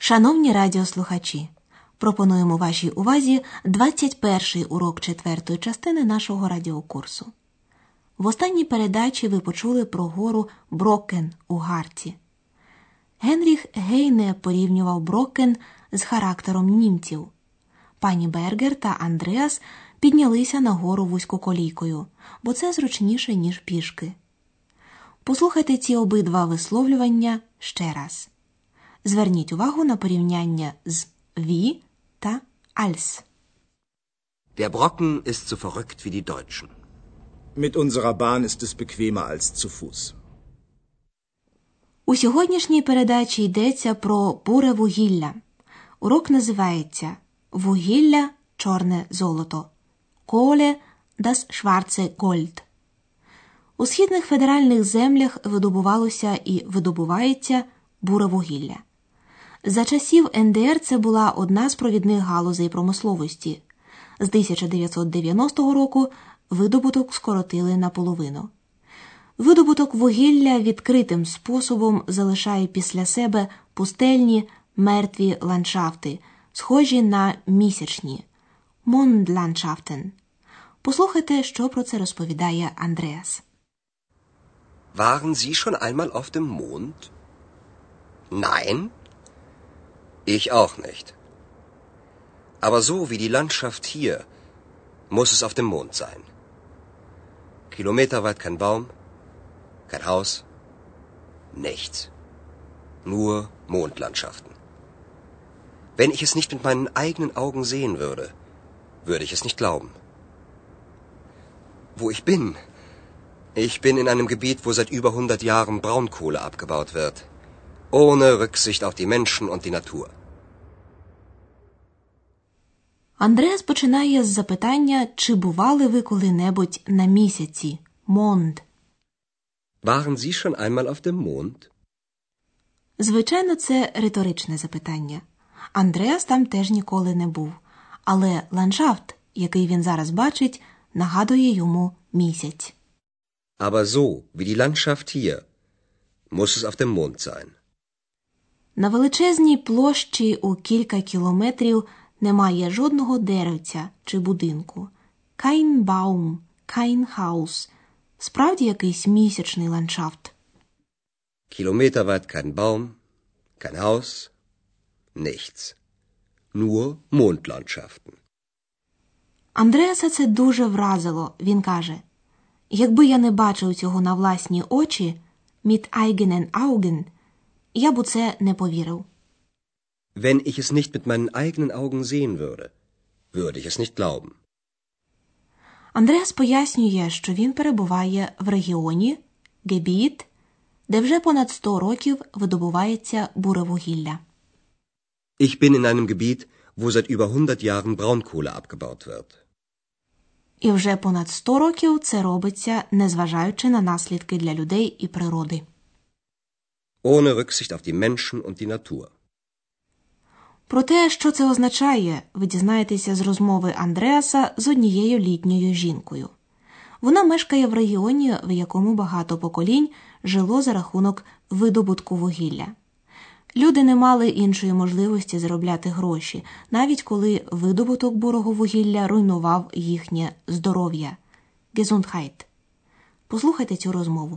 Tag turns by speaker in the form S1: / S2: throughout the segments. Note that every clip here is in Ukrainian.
S1: Шановні радіослухачі, пропонуємо вашій увазі 21-й урок 4-ї частини нашого радіокурсу. В останній передачі ви почули про гору Брокен у Гарті. Генріх Гейне порівнював Брокен з характером німців. Пані Бергер та Андреас піднялися на гору вузькоколійкою, бо це зручніше, ніж пішки. Послухайте ці обидва висловлювання ще раз. Зверніть увагу на порівняння з «wie» та «als».
S2: Der Brocken ist so verrückt wie die Deutschen.
S3: Mit unserer Bahn ist es bequemer als zu Fuß.
S1: У сьогоднішній передачі йдеться про буре вугілля. Урок називається «Вугілля – чорне золото». Kohle – das schwarze Gold. У східних федеральних землях видобувалося і видобувається буре вугілля. За часів НДР це була одна з провідних галузей промисловості. З 1990 року видобуток скоротили наполовину. Видобуток вугілля відкритим способом залишає після себе пустельні, мертві ландшафти, схожі на місячні – Mondlandschaften. Послухайте, що про це розповідає Андреас.
S2: Waren Sie schon einmal auf dem Mond? Nein? Ich auch nicht. Aber so wie die Landschaft hier, muss es auf dem Mond sein. Kilometerweit kein Baum, kein Haus, nichts. Nur Mondlandschaften. Wenn ich es nicht mit meinen eigenen Augen sehen würde, würde ich es nicht glauben. Wo ich bin? Ich bin in einem Gebiet, wo seit über 100 Jahren Braunkohle abgebaut wird. Ohne Rücksicht auf die Menschen und die Natur.
S1: Андреас починає з запитання, чи бували ви коли-небудь на місяці, Mond.
S2: Waren Sie schon einmal auf dem Mond?
S1: Звичайно, це риторичне запитання. Андреас там теж ніколи не був. Але ландшафт, який він зараз бачить, нагадує йому місяць.
S2: Aber so wie die Landschaft hier, muss es auf dem Mond sein.
S1: На величезній площі у кілька кілометрів немає жодного деревця чи будинку. Kein Baum, kein Haus. Справді якийсь місячний ландшафт.
S2: Kilometerweit kein Baum, kein Haus, nichts. Nur Mondlandschaften.
S1: Андреаса це дуже вразило. Він каже, якби я не бачив цього на власні очі, mit eigenen Augen, я б у це не повірив.
S2: Wenn ich es nicht mit meinen eigenen Augen sehen würde, würde ich es nicht glauben.
S1: Андреас пояснює, що він перебуває в регіоні, Gebiet, де вже понад 100 років видобувається буре вугілля.
S2: Ich bin in einem Gebiet, wo seit über 100 Jahren Braunkohle abgebaut wird.
S1: І вже понад 100 років це робиться, незважаючи на наслідки для людей і природи.
S2: Ohne Rücksicht auf die Menschen und die Natur.
S1: Про те, що це означає, ви дізнаєтеся з розмови Андреаса з однією літньою жінкою. Вона мешкає в регіоні, в якому багато поколінь жило за рахунок видобутку вугілля. Люди не мали іншої можливості заробляти гроші, навіть коли видобуток бурого вугілля руйнував їхнє здоров'я. Gesundheit. Послухайте цю розмову.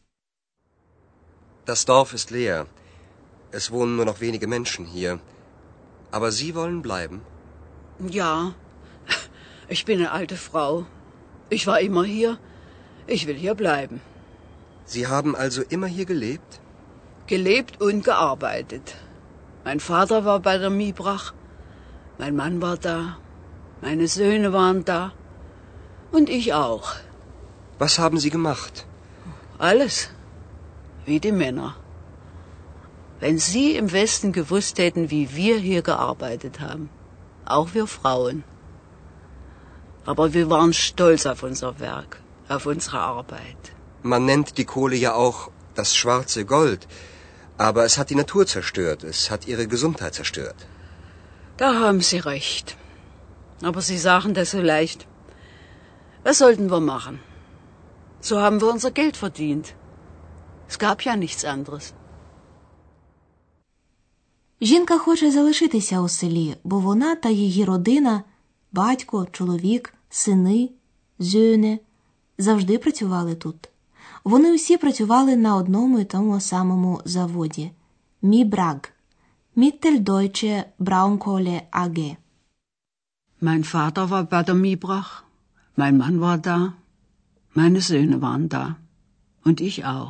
S2: Das Dorf ist leer. Es wohnen nur noch wenige Menschen hier. Aber Sie wollen bleiben?
S4: Ja, ich bin eine alte Frau. Ich war immer hier. Ich will hier bleiben.
S2: Sie haben also immer hier gelebt?
S4: Gelebt und gearbeitet. Mein Vater war bei der Miebrach. Mein Mann war da. Meine Söhne waren da. Und ich auch.
S2: Was haben Sie gemacht?
S4: Alles. Wie die Männer. Wenn Sie im Westen gewusst hätten, wie wir hier gearbeitet haben. Auch wir Frauen. Aber wir waren stolz auf unser Werk, auf unsere Arbeit.
S2: Man nennt die Kohle ja auch das schwarze Gold. Aber es hat die Natur zerstört. Es hat ihre Gesundheit zerstört.
S4: Da haben Sie recht. Aber Sie sagen das so leicht. Was sollten wir machen? So haben wir unser Geld verdient. Es gab ja nichts anderes.
S1: Жінка хоче залишитися у селі, бо вона та її родина, батько, чоловік, сини, зöne, завжди працювали тут. Вони усі працювали на одному і тому самому заводі – Мібраг, Mitteldeutsche Braunkohle AG.
S4: Mein Vater war bei der Miebrach, mein Mann war da, meine Söhne waren da und ich auch.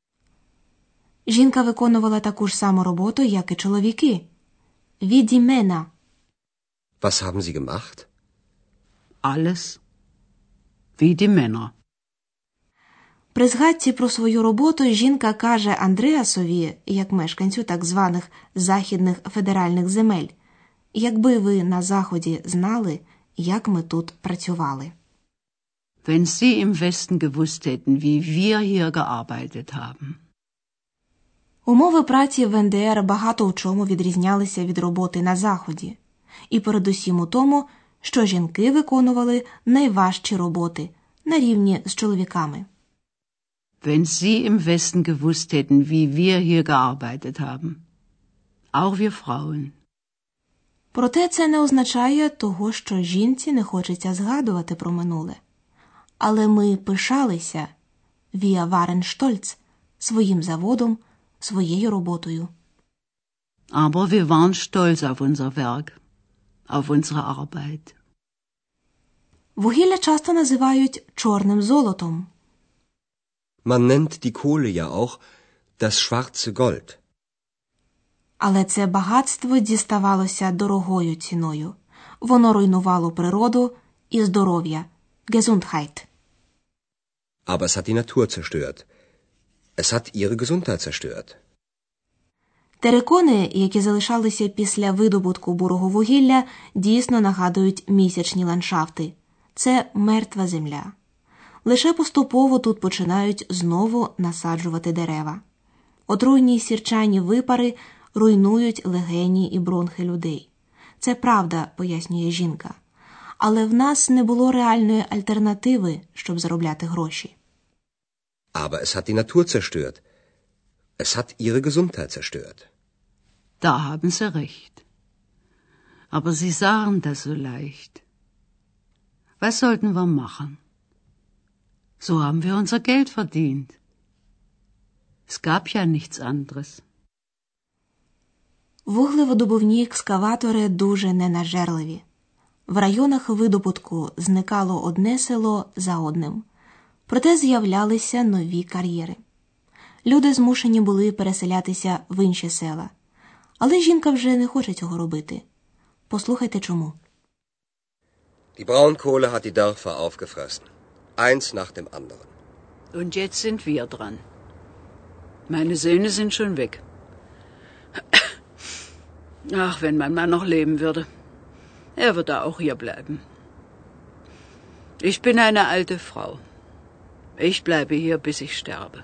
S1: Жінка виконувала таку ж саму роботу, як і чоловіки. Wie die Männer.
S2: Was haben Sie gemacht?
S4: Alles wie die Männer.
S1: При згадці про свою роботу жінка каже Андреасові, як мешканцю так званих західних федеральних земель, якби ви на Заході знали, як ми тут працювали.
S4: Wenn Sie im Westen gewusst hätten, wie wir hier gearbeitet haben.
S1: Умови праці в НДР багато у чому відрізнялися від роботи на Заході. І передусім у тому, що жінки виконували найважчі роботи на рівні з чоловіками.
S4: Wenn Sie im Westen gewusst hätten, wie wir hier gearbeitet haben. Auch wir Frauen.
S1: Проте це не означає того, що жінці не хочеться згадувати про минуле. Але ми пишалися, wir waren stolz, своїм заводом, своєю роботою.
S4: Aber wir waren stolz auf unser Werk, auf unsere Arbeit.
S1: Вугілля часто називають чорним золотом.
S2: Man nennt die Kohle ja auch das schwarze Gold.
S1: Але це багатство діставалося дорогою ціною. Воно руйнувало природу і здоров'я, Gesundheit.
S2: Aber es hat die Natur zerstört. Es hat ihre Gesundheit zerstört.
S1: Терикони, які залишалися після видобутку бурого вугілля, дійсно нагадують місячні ландшафти. Це мертва земля. Лише поступово тут починають знову насаджувати дерева. Отруйні сірчані випари руйнують легені і бронхи людей. Це правда, пояснює жінка. Але в нас не було реальної альтернативи, щоб заробляти гроші.
S2: Aber es hat die Natur zerstört. Es hat ihre Gesundheit zerstört.
S4: Da haben Sie recht. Aber Sie sagen das so leicht. Was sollten wir machen? So haben wir unser Geld verdient. Es gab ja nichts anderes.
S1: Вуглеводобувні екскаватори дуже ненажерливі. В районах видобутку зникало одне село за одним. Проте з'являлися нові кар'єри. Люди змушені були переселятися в інші села. Але жінка вже не хоче цього робити. Послухайте чому.
S2: Die Braunkohle hat die Dörfer aufgefressen. Eins nach dem anderen.
S4: Und jetzt sind wir dran. Meine Söhne sind schon weg. Ach, wenn mein Mann noch leben würde. Er würde auch hier bleiben. Ich bin eine alte Frau. Ich bleibe hier, bis ich sterbe.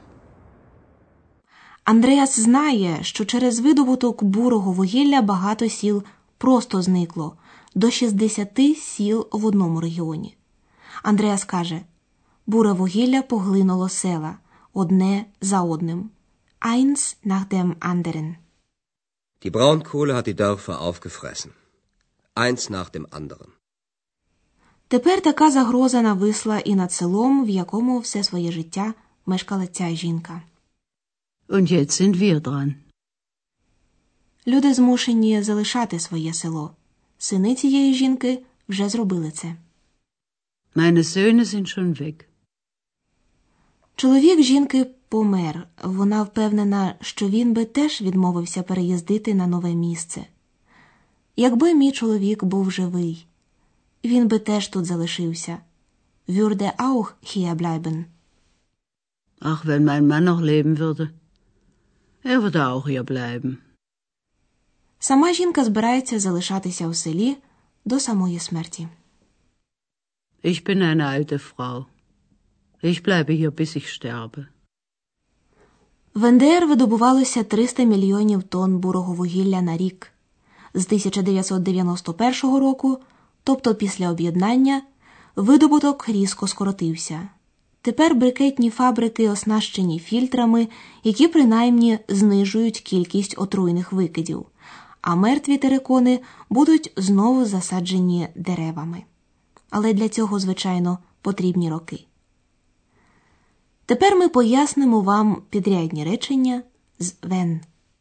S1: Андреас знає, що через видобуток бурого вугілля багато сіл просто зникло, до 60 сіл в одному регіоні. Андреас каже, буре вугілля поглинуло села, одне за одним. Eins nach dem anderen.
S2: Die Braunkohle hat die Dörfer aufgefressen. Eins nach dem anderen.
S1: Тепер така загроза нависла і над селом, в якому все своє життя мешкала ця жінка.
S4: Und jetzt sind wir dran.
S1: Люди змушені залишати своє село. Сини цієї жінки вже зробили це.
S4: Meine Söhne sind schon weg.
S1: Чоловік жінки помер. Вона впевнена, що він би теж відмовився переїздити на нове місце. Якби мій чоловік був живий, він би теж тут залишився. Würde auch hier bleiben.
S4: Ach, wenn mein Mann noch leben würde. Er würde auch hier bleiben.
S1: Сама жінка збирається залишатися у селі до самої смерті.
S4: Ich bin eine alte Frau. Ich bleibe hier, bis ich sterbe.
S1: В НДР видобувалося 300 мільйонів тонн бурого вугілля на рік. З 1991 року, тобто після об'єднання, видобуток різко скоротився. Тепер брикетні фабрики оснащені фільтрами, які принаймні знижують кількість отруйних викидів. а мертві терикони будуть знову засаджені деревами. Але для цього, звичайно, потрібні роки. Тепер ми пояснимо вам підрядні речення з «wenn».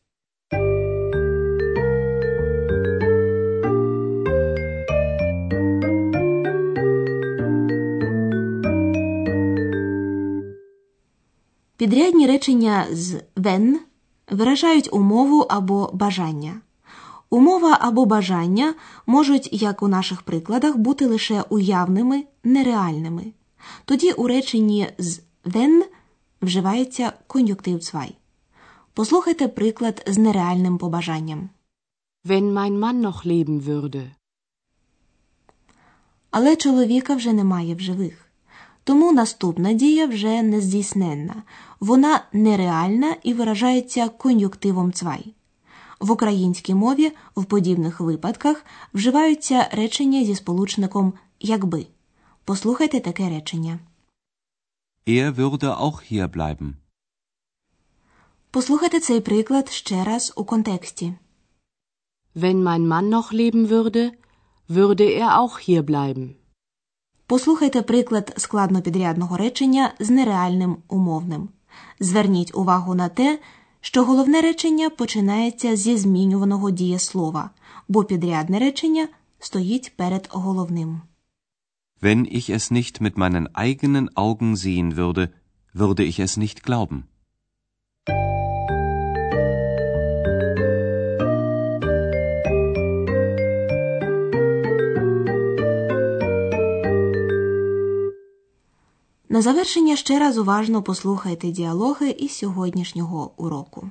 S1: Підрядні речення з «wenn» виражають умову або бажання. Умова або бажання можуть, як у наших прикладах, бути лише уявними, нереальними. Тоді у реченні з «wenn» вживається кон'юнктив «zwei». Послухайте приклад з нереальним побажанням.
S5: Wenn mein Mann noch leben würde.
S1: Але чоловіка вже немає в живих. Тому наступна дія вже не здійсненна. Вона нереальна і виражається кон'юнктивом «zwei». В українській мові в подібних випадках вживаються речення зі сполучником «якби». Послухайте таке речення.
S6: Er würde auch hier bleiben.
S1: Послухайте цей приклад ще раз у контексті.
S5: Wenn mein Mann noch leben würde, würde er auch hier bleiben.
S1: Послухайте приклад складнопідрядного речення з нереальним умовним. Зверніть увагу на те, що головне речення починається зі змінюваного дієслова, бо підрядне речення стоїть перед головним.
S6: Wenn ich es nicht mit meinen eigenen Augen sehen würde, würde ich es nicht glauben.
S1: На завершення ще раз уважно послухайте діалоги із сьогоднішнього уроку.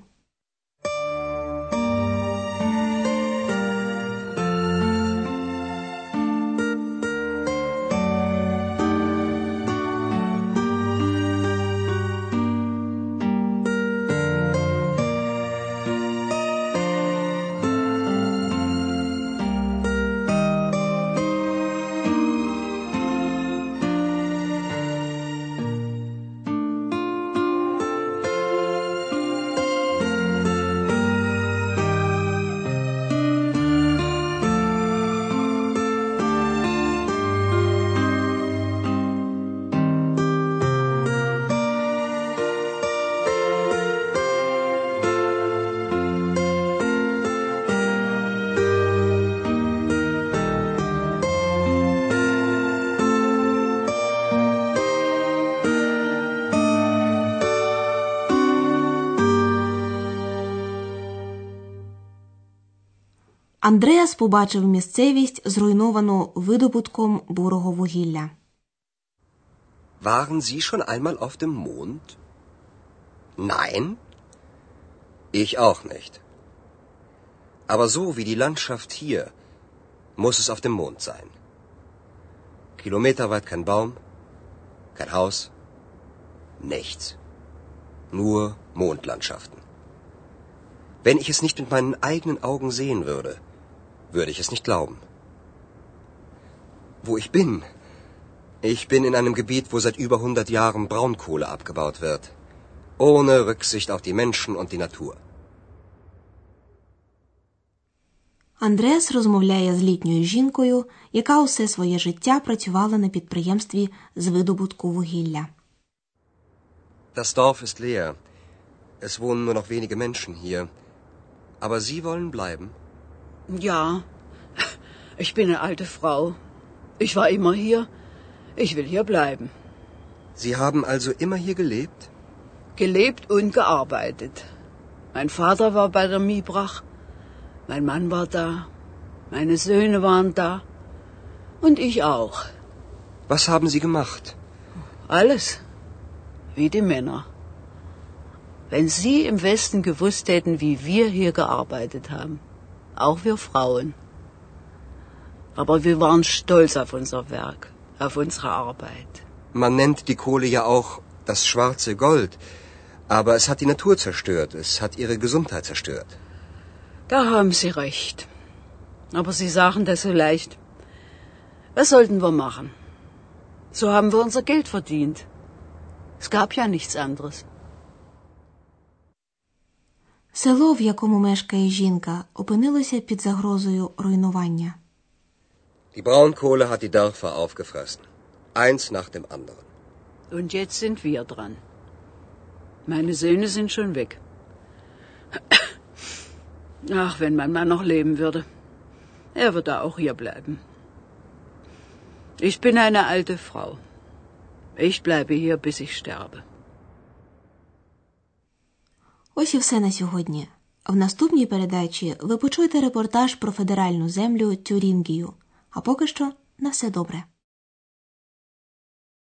S1: Андреас побачив місцевість, зруйновану видобутком бурого вугілля.
S2: Waren Sie schon einmal auf dem Mond? Nein? Ich auch nicht. Aber so wie die Landschaft hier, muss es auf dem Mond sein. Kilometerweit kein Baum, kein Haus, nichts. Nur Mondlandschaften. Wenn ich es nicht mit meinen eigenen Augen sehen würde, würde ich es nicht glauben. Wo ich bin? Ich bin in einem Gebiet, wo seit über 100 Jahren Braunkohle abgebaut wird. Ohne Rücksicht auf die Menschen und die Natur.
S1: Андреас розмовляє з літньою жінкою, яка усе своє життя працювала на підприємстві з видобутку вугілля.
S2: Das Dorf ist leer. Es wohnen nur noch wenige Menschen hier. Aber Sie wollen bleiben?
S4: Ja, ich bin eine alte Frau. Ich war immer hier. Ich will hier bleiben.
S2: Sie haben also immer hier gelebt?
S4: Gelebt und gearbeitet. Mein Vater war bei der Miebrach. Mein Mann war da. Meine Söhne waren da. Und ich auch.
S2: Was haben Sie gemacht?
S4: Alles. Wie die Männer. Wenn Sie im Westen gewusst hätten, wie wir hier gearbeitet haben. Auch wir Frauen. Aber wir waren stolz auf unser Werk, auf unsere Arbeit.
S2: Man nennt die Kohle ja auch das schwarze Gold. Aber es hat die Natur zerstört. Es hat ihre Gesundheit zerstört.
S4: Da haben Sie recht. Aber Sie sagen das so leicht. Was sollten wir machen? So haben wir unser Geld verdient. Es gab ja nichts anderes.
S1: Село, в якому мешкає жінка, опинилося під загрозою руйнування.
S2: Die Braunkohle hat die Dörfer aufgefressen. Eins nach dem anderen.
S4: Und jetzt sind wir dran. Meine Söhne sind schon weg. Ach, wenn mein Mann noch leben würde. Er würde auch hier bleiben. Ich bin eine alte Frau. Ich bleibe hier, bis ich sterbe.
S1: Ось і все на сьогодні. В наступній передачі ви почуєте репортаж про федеральну землю Тюрінгію. А поки що на все добре.